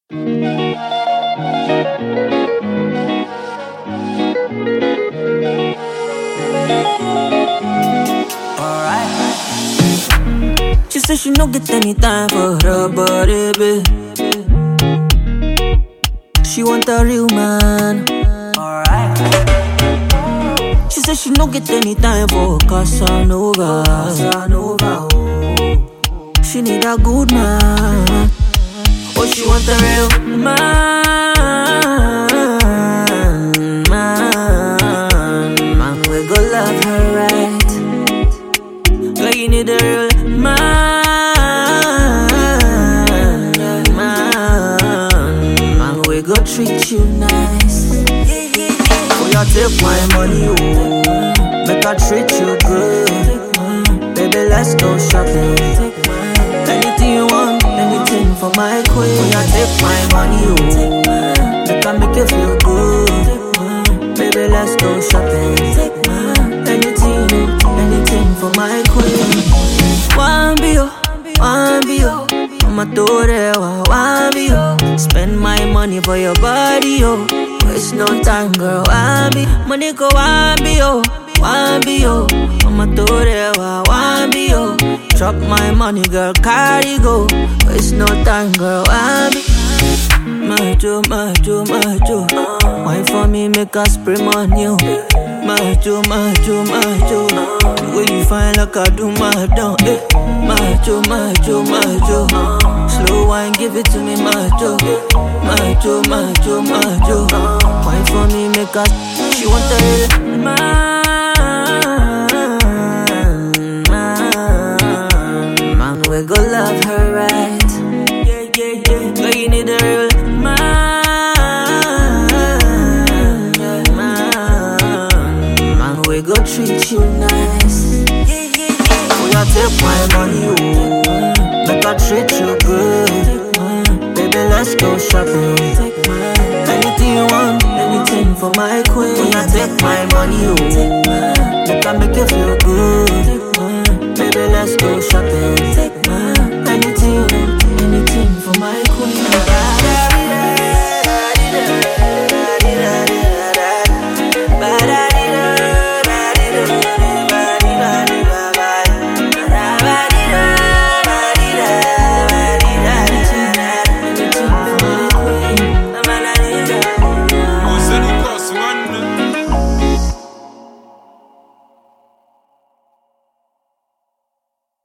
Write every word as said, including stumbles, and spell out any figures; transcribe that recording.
She said she no get any time for her body, babe. She want a real man. Alright. She said she no get any time for Casanova. Casanova. Oh. She need a good man. Oh, she want a real man. Man, man, we go love her right. Like you need a real man. Go treat you nice. Oh, you take my money, oh. Make I treat you good. Baby, let's go shopping. Anything you want, anything for my queen. Oh, you take my money, oh. Make I make you feel good. Baby, let's go shopping. Anything, anything for my queen. One be yo, one be yo. I'ma do it, one be yo. Spend my money for your body, yo. Waste no time, girl, one be. Money go one be yo, one be yo. I'ma do it, one be yo. Drop my money, girl, carry go. Waste no time, girl, one be. Majo, majo, majo. Wine for me, make a spray on you. Majo, majo, majo. The way you find like I do my down, eh. Majo, majo, majo. Slow wine, give it to me, majo. Majo, majo, majo. Wine for me, make a. She want a real man. Man, man, we go love her right. Yeah, yeah, yeah. But you need a real man. We go treat you nice. Oh, you take my money, oh. Make I treat you good. Baby, let's go shopping. Anything you want, anything for my queen. Oh, you take my money, oh. Make I make you feel good. Baby, let's go shopping.